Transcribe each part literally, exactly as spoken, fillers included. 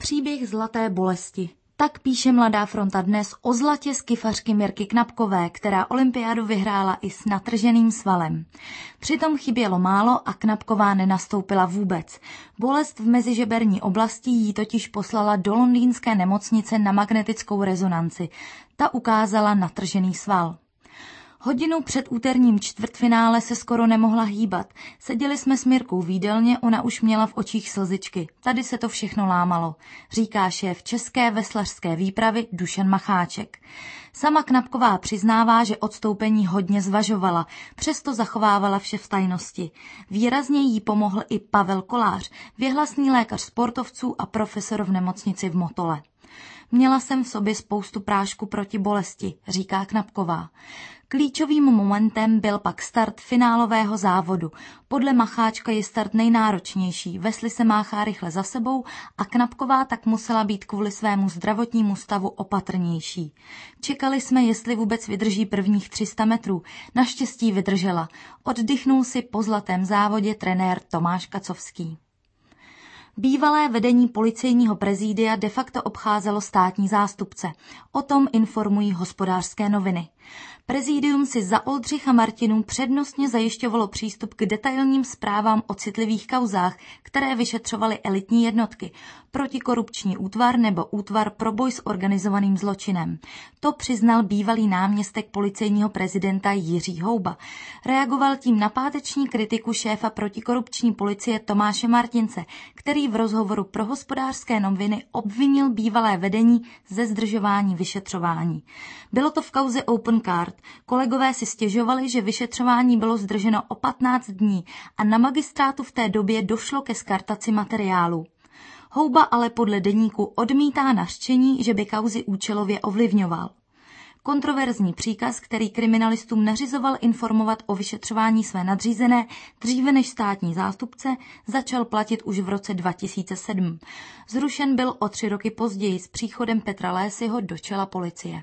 Příběh zlaté bolesti. Tak píše Mladá fronta dnes o zlatě skifařky Mirky Knapkové, která olympiádu vyhrála i s natrženým svalem. Přitom chybělo málo a Knapková nenastoupila vůbec. Bolest v mezižeberní oblasti jí totiž poslala do londýnské nemocnice na magnetickou rezonanci. Ta ukázala natržený sval. Hodinu před úterním čtvrtfinále se skoro nemohla hýbat. Seděli jsme s Mirkou v jídelně, ona už měla v očích slzičky. Tady se to všechno lámalo, říká šéf české veslařské výpravy Dušan Macháček. Sama Knapková přiznává, že odstoupení hodně zvažovala, přesto zachovávala vše v tajnosti. Výrazně jí pomohl i Pavel Kolář, věhlasný lékař sportovců a profesor v nemocnici v Motole. Měla jsem v sobě spoustu prášku proti bolesti, říká Knapková. Klíčovým momentem byl pak start finálového závodu. Podle Macháčka je start nejnáročnější, vesly se máchá rychle za sebou a Knapková tak musela být kvůli svému zdravotnímu stavu opatrnější. Čekali jsme, jestli vůbec vydrží prvních tři sta metrů. Naštěstí vydržela. Oddychnul si po zlatém závodě trenér Tomáš Kacovský. Bývalé vedení policejního prezídia de facto obcházelo státní zástupce. O tom informují Hospodářské noviny. Prezidium si za Oldřicha Martinů přednostně zajišťovalo přístup k detailním zprávám o citlivých kauzách, které vyšetřovaly elitní jednotky, protikorupční útvar nebo útvar pro boj s organizovaným zločinem. To přiznal bývalý náměstek policejního prezidenta Jiří Houba. Reagoval tím na páteční kritiku šéfa protikorupční policie Tomáše Martince, který v rozhovoru pro Hospodářské noviny obvinil bývalé vedení ze zdržování vyšetřování. Bylo to v kauze Opencard. Kolegové si stěžovali, že vyšetřování bylo zdrženo o patnáct dní a na magistrátu v té době došlo ke skartaci materiálu. Houba ale podle deníku odmítá nařčení, že by kauzy účelově ovlivňoval. Kontroverzní příkaz, který kriminalistům nařizoval informovat o vyšetřování své nadřízené dříve než státní zástupce, začal platit už v roce dva tisíce sedm. Zrušen byl o tři roky později s příchodem Petra Lésyho do čela policie.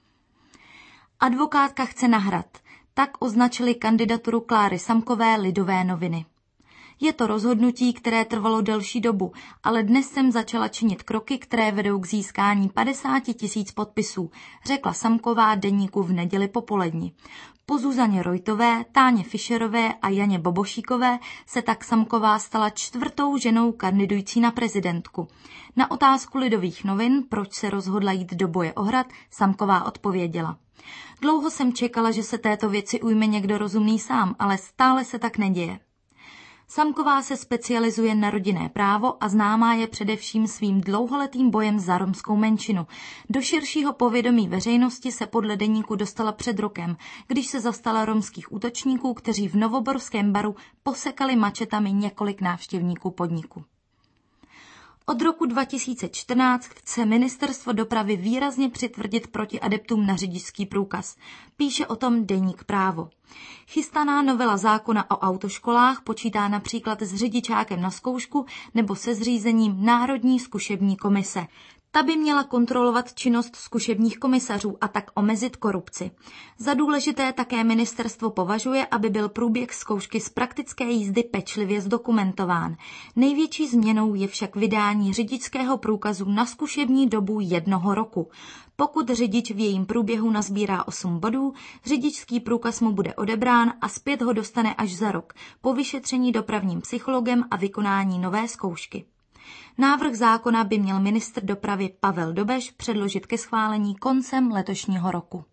Advokátka chce na Hrad. Tak označili kandidaturu Kláry Samkové Lidové noviny. Je to rozhodnutí, které trvalo delší dobu, ale dnes jsem začala činit kroky, které vedou k získání padesát tisíc podpisů, řekla Samková deníku v neděli popoledni. Po Zuzaně Rojtové, Táně Fischerové a Janě Bobošíkové se tak Samková stala čtvrtou ženou kandidující na prezidentku. Na otázku Lidových novin, proč se rozhodla jít do boje o Hrad, Samková odpověděla. Dlouho jsem čekala, že se této věci ujme někdo rozumný sám, ale stále se tak neděje. Samková se specializuje na rodinné právo a známá je především svým dlouholetým bojem za romskou menšinu. Do širšího povědomí veřejnosti se podle deníku dostala před rokem, když se zastala romských útočníků, kteří v novoborském baru posekali mačetami několik návštěvníků podniku. Od roku dva tisíce čtrnáct chce ministerstvo dopravy výrazně přitvrdit proti adeptům na řidičský průkaz. Píše o tom deník Právo. Chystaná novela zákona o autoškolách počítá například s řidičákem na zkoušku nebo se zřízením Národní zkušební komise. Ta by měla kontrolovat činnost zkušebních komisařů a tak omezit korupci. Za důležité také ministerstvo považuje, aby byl průběh zkoušky z praktické jízdy pečlivě zdokumentován. Největší změnou je však vydání řidičského průkazu na zkušební dobu jednoho roku. Pokud řidič v jejím průběhu nazbírá osm bodů, řidičský průkaz mu bude odebrán a zpět ho dostane až za rok, po vyšetření dopravním psychologem a vykonání nové zkoušky. Návrh zákona by měl ministr dopravy Pavel Dobeš předložit ke schválení koncem letošního roku.